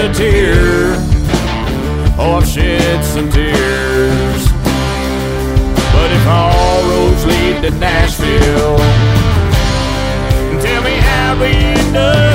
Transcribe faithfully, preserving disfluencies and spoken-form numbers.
a tear. Oh, I've shed some tears. But if all roads lead to Nashville, tell me how we end up